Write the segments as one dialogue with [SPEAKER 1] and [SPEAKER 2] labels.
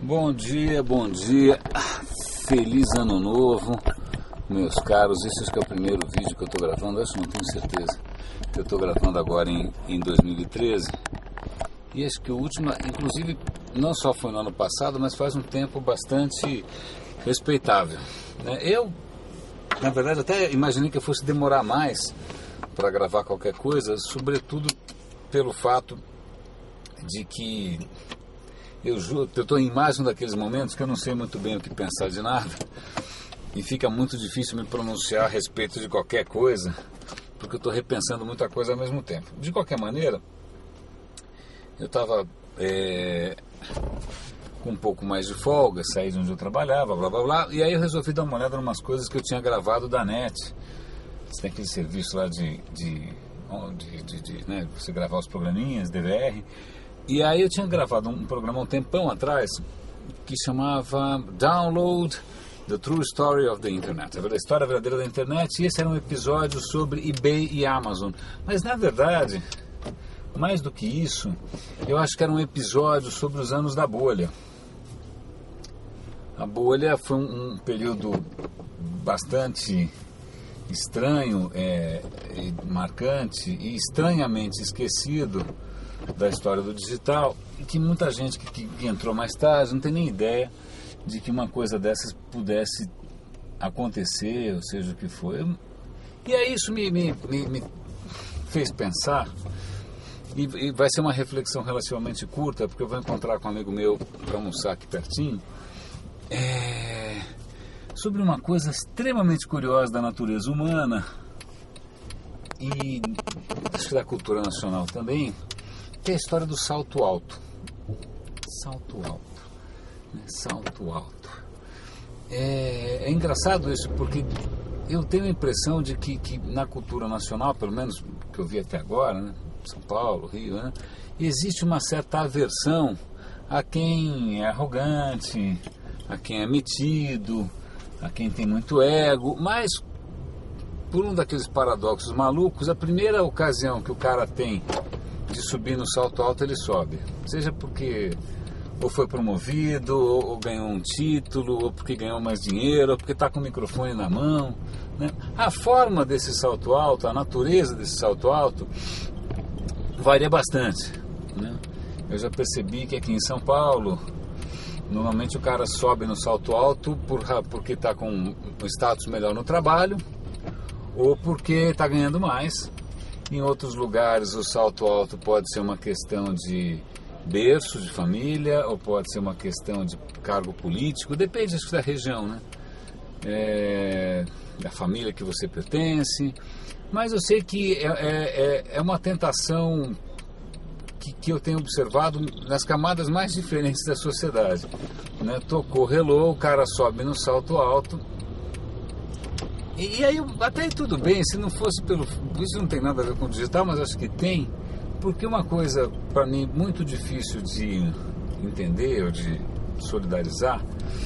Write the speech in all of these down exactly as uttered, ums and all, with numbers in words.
[SPEAKER 1] Bom dia, bom dia, feliz ano novo, meus caros. Esse acho que é o primeiro vídeo que eu estou gravando, acho que não tenho certeza, que eu estou gravando agora em, em dois mil e treze, e acho que o último, inclusive, não só foi no ano passado, mas faz um tempo bastante respeitável, né? Eu, na verdade, até imaginei que eu fosse demorar mais para gravar qualquer coisa, sobretudo pelo fato de que eu juro, eu estou em mais um daqueles momentos que eu não sei muito bem o que pensar de nada e fica muito difícil me pronunciar a respeito de qualquer coisa, porque eu estou repensando muita coisa ao mesmo tempo. De qualquer maneira, eu estava é, com um pouco mais de folga, saí de onde eu trabalhava, blá blá blá, e aí eu resolvi dar uma olhada em umas coisas que eu tinha gravado da net. Você tem aquele serviço lá de, de, de, de, de né, você gravar os programinhas, D V R. E aí eu tinha gravado um programa um tempão atrás que chamava Download The True Story of the Internet, a história verdadeira da internet, e esse era um episódio sobre eBay e Amazon. Mas na verdade, mais do que isso, eu acho que era um episódio sobre os anos da bolha. A bolha foi um, um período bastante estranho, é, e marcante e estranhamente esquecido da história do digital, e que muita gente que, que entrou mais tarde não tem nem ideia de que uma coisa dessas pudesse acontecer, ou seja o que for. Eu, e aí isso me, me, me, me fez pensar, e, e vai ser uma reflexão relativamente curta, porque eu vou encontrar com um amigo meu para almoçar aqui pertinho, é, sobre uma coisa extremamente curiosa da natureza humana e acho que da cultura nacional também, que é a história do salto alto. Salto alto. Né? Salto alto. É, é engraçado isso, porque eu tenho a impressão de que, que na cultura nacional, pelo menos que eu vi até agora, né? São Paulo, Rio, né? Existe uma certa aversão a quem é arrogante, a quem é metido, a quem tem muito ego, mas por um daqueles paradoxos malucos, a primeira ocasião que o cara tem de subir no salto alto, ele sobe, seja porque ou foi promovido, ou, ou ganhou um título, ou porque ganhou mais dinheiro, ou porque está com o microfone na mão, né? A forma desse salto alto, a natureza desse salto alto varia bastante, né? Eu já percebi que aqui em São Paulo, normalmente o cara sobe no salto alto por, porque está com um status melhor no trabalho, ou porque está ganhando mais. Em outros lugares o salto alto pode ser uma questão de berço, de família, ou pode ser uma questão de cargo político, depende acho, da região, né? É, da família que você pertence. Mas eu sei que é, é, é uma tentação que, que eu tenho observado nas camadas mais diferentes da sociedade, né? Tocou, relou, o cara sobe no salto alto. E aí, até aí tudo bem, se não fosse pelo... Isso não tem nada a ver com o digital, mas acho que tem, porque uma coisa, para mim, muito difícil de entender ou de solidarizar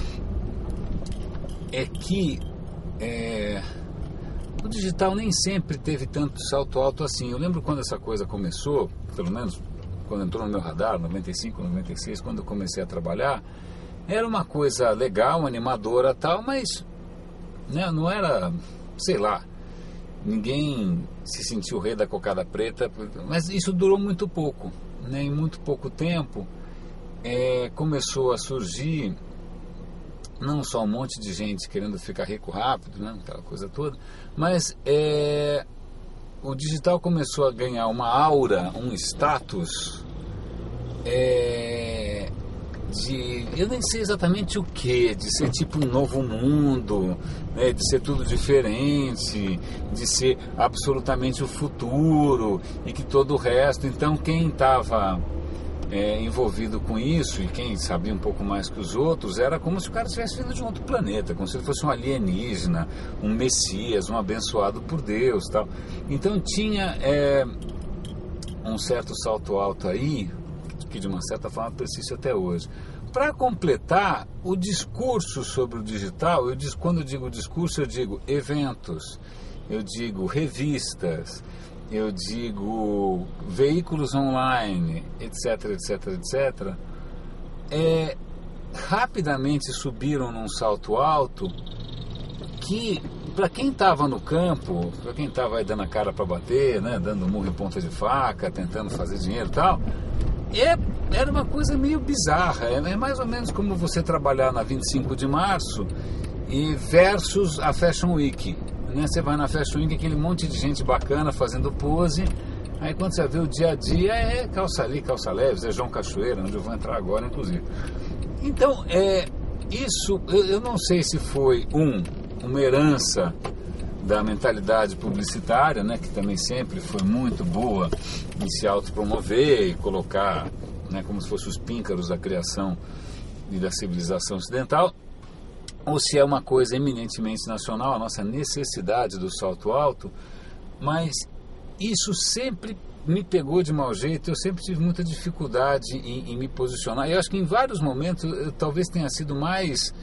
[SPEAKER 1] é que é, o digital nem sempre teve tanto salto alto assim. Eu lembro quando essa coisa começou, pelo menos quando entrou no meu radar, noventa e cinco, noventa e seis, quando eu comecei a trabalhar, era uma coisa legal, animadora tal, mas... não era, sei lá, ninguém se sentiu o rei da cocada preta, mas isso durou muito pouco, né? Em muito pouco tempo é, começou a surgir não só um monte de gente querendo ficar rico rápido, né? Aquela coisa toda, mas é, o digital começou a ganhar uma aura, um status é, de, eu nem sei exatamente o que, de ser tipo um novo mundo, né, de ser tudo diferente, de ser absolutamente o futuro e que todo o resto. Então quem estava é, envolvido com isso e quem sabia um pouco mais que os outros, era como se o cara tivesse vindo de um outro planeta, como se ele fosse um alienígena, um messias, um abençoado por Deus, tal. Então tinha é, um certo salto alto aí, que de uma certa forma persiste até hoje. Para completar, o discurso sobre o digital, eu digo, quando eu digo discurso, eu digo eventos, eu digo revistas, eu digo veículos online, etc, etc, etc, é, rapidamente subiram num salto alto que, para quem estava no campo, para quem estava aí dando a cara para bater, né, dando murro em ponta de faca, tentando fazer dinheiro e tal, é, era uma coisa meio bizarra. É, é mais ou menos como você trabalhar na vinte e cinco de março e versus a Fashion Week. Né? Você vai na Fashion Week, aquele monte de gente bacana fazendo pose. Aí quando você vê o dia a dia, é calça ali, calça leve, é João Cachoeira, onde eu vou entrar agora, inclusive. Então, é, isso, eu, eu não sei se foi, um, uma herança da mentalidade publicitária, né, que também sempre foi muito boa em se autopromover e colocar, né, como se fossem os píncaros da criação e da civilização ocidental, ou se é uma coisa eminentemente nacional, a nossa necessidade do salto alto, mas isso sempre me pegou de mau jeito, eu sempre tive muita dificuldade em, em me posicionar. Eu acho que em vários momentos eu, talvez tenha sido mais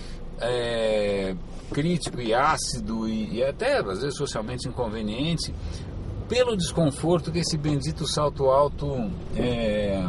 [SPEAKER 1] é, crítico e ácido e, e até às vezes socialmente inconveniente pelo desconforto que esse bendito salto alto é,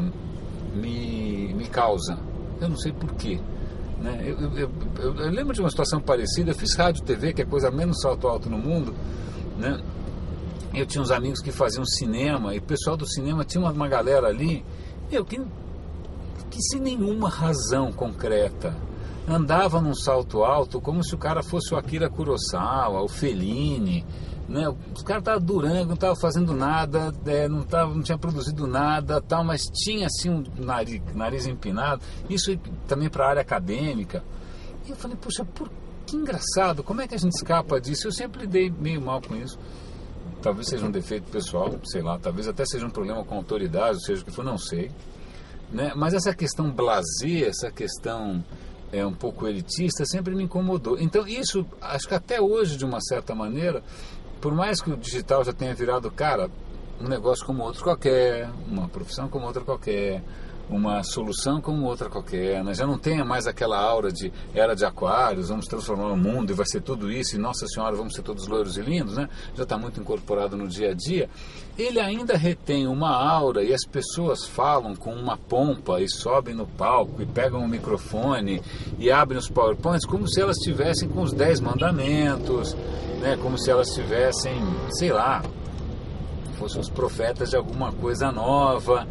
[SPEAKER 1] me, me causa. Eu não sei porquê. Né? Eu, eu, eu, eu, eu lembro de uma situação parecida. Eu fiz rádio e T V, que é a coisa menos salto alto no mundo, né? Eu tinha uns amigos que faziam cinema, e o pessoal do cinema tinha uma, uma galera ali, eu, que, que sem nenhuma razão concreta andava num salto alto como se o cara fosse o Akira Kurosawa, o Fellini, né? Os caras estavam durando, não estavam fazendo nada, é, não, tava, não tinha produzido nada, tal, mas tinha assim um nariz, nariz empinado, isso também para a área acadêmica. E eu falei, poxa, por, que engraçado, como é que a gente escapa disso? Eu sempre dei meio mal com isso. Talvez seja um defeito pessoal, sei lá, talvez até seja um problema com a autoridade, ou seja o que for, não sei. Né? Mas essa questão blasé, essa questão é, um pouco elitista, sempre me incomodou. Então isso, acho que até hoje, de uma certa maneira, por mais que o digital já tenha virado, cara, um negócio como outro qualquer, uma profissão como outra qualquer, uma solução como outra qualquer, né? Já não tenha mais aquela aura de era de aquários, vamos transformar o mundo e vai ser tudo isso, e nossa senhora, vamos ser todos loiros e lindos, né? Já está muito incorporado no dia a dia. Ele ainda retém uma aura e as pessoas falam com uma pompa e sobem no palco e pegam o microfone e abrem os PowerPoints como se elas estivessem com os dez mandamentos, né? Como se elas tivessem, sei lá, fossem os profetas de alguma coisa nova.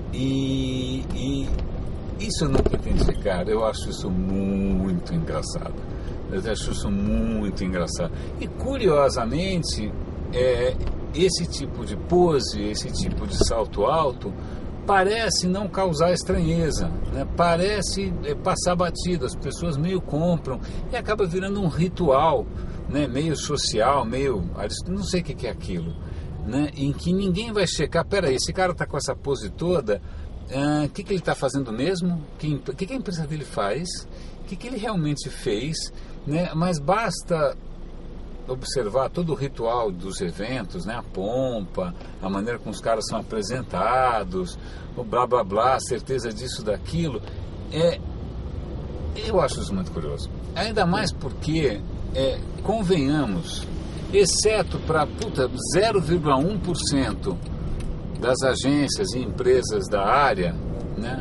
[SPEAKER 1] E, e isso eu nunca entendi, cara. Eu acho isso muito engraçado. Eu acho isso muito engraçado. E curiosamente, é, esse tipo de pose, esse tipo de salto alto, parece não causar estranheza, né? Parece é, passar batido. As pessoas meio compram e acaba virando um ritual, né? Meio social, meio... não sei o que é aquilo. Né, em que ninguém vai checar, peraí, esse cara está com essa pose toda, o uh, que, que ele está fazendo mesmo, o que, que, que a empresa dele faz, o que, que ele realmente fez, né, mas basta observar todo o ritual dos eventos, né, a pompa, a maneira como os caras são apresentados, o blá blá blá, a certeza disso, daquilo, é, eu acho isso muito curioso, ainda mais porque, é, convenhamos, exceto para zero vírgula um por cento das agências e empresas da área, né?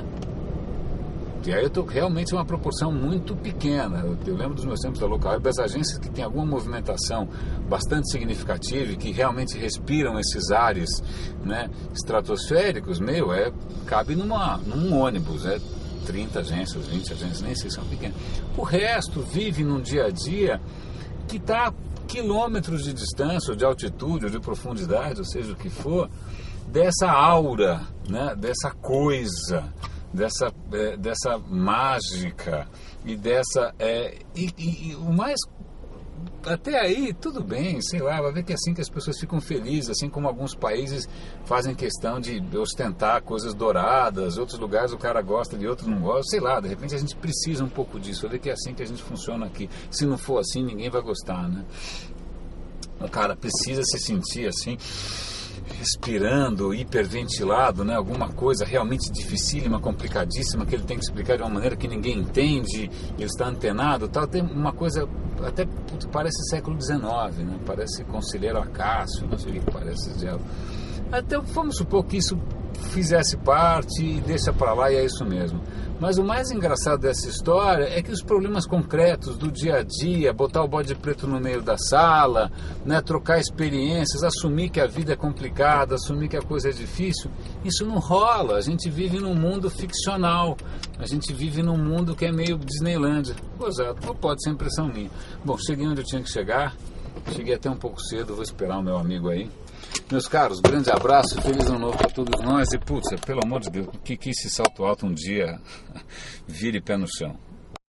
[SPEAKER 1] E aí eu estou realmente uma proporção muito pequena. Eu, eu lembro dos meus tempos da local, das agências que tem alguma movimentação bastante significativa e que realmente respiram esses ares, né, estratosféricos, meu, é, cabe numa, num ônibus, é trinta agências, vinte agências, nem sei se são pequenas. O resto vive num dia a dia que está quilômetros de distância, ou de altitude, ou de profundidade, ou seja o que for, dessa aura, né, dessa coisa, dessa, é, dessa mágica e dessa... É, e, e, e o mais... Até aí, tudo bem, sei lá, vai ver que é assim que as pessoas ficam felizes, assim como alguns países fazem questão de ostentar coisas douradas, outros lugares o cara gosta de outros não gosta, sei lá, de repente a gente precisa um pouco disso, vai ver que é assim que a gente funciona aqui. Se não for assim, ninguém vai gostar, né? O cara precisa se sentir assim, respirando, hiperventilado, né? Alguma coisa realmente dificílima, complicadíssima, que ele tem que explicar de uma maneira que ninguém entende, ele está antenado, tal. Tem uma coisa, até parece século dezenove, né? Parece Conselheiro Acácio, não sei o que parece esse diálogo. Até vamos supor que isso fizesse parte e deixa pra lá e é isso mesmo. Mas o mais engraçado dessa história é que os problemas concretos do dia a dia, botar o bode preto no meio da sala, né, trocar experiências, assumir que a vida é complicada, assumir que a coisa é difícil, isso não rola. A gente vive num mundo ficcional, a gente vive num mundo que é meio Disneylândia. Gozado, ou pode ser impressão minha. Bom, cheguei onde eu tinha que chegar, cheguei até um pouco cedo, vou esperar o meu amigo aí. Meus caros, grande abraço e feliz ano novo para todos nós. E putz, pelo amor de Deus, que que esse salto alto um dia vire pé no chão.